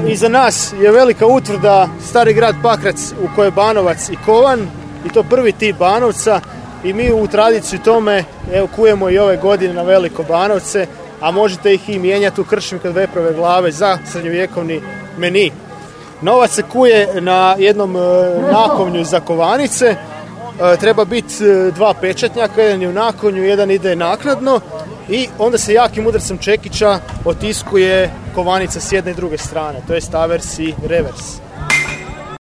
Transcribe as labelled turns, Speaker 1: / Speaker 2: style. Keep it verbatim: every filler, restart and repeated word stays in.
Speaker 1: iza nas je velika utvrda Stari grad Pakrac u kojoj je Banovac i Kovan i to prvi tip Banovca i mi u tradiciju tome evo, kujemo i ove godine na Veliko Banovce, a možete ih i mijenjati u kršmi kod veprove glave za srednjovjekovni meni. Novac se kuje na jednom e, nakovnju za kovanice, e, treba biti e, dva pečatnjaka, jedan je u nakovnju, jedan ide naknadno i onda se jakim udarcem čekića otiskuje kovanica s jedne i druge strane, to je avers i revers.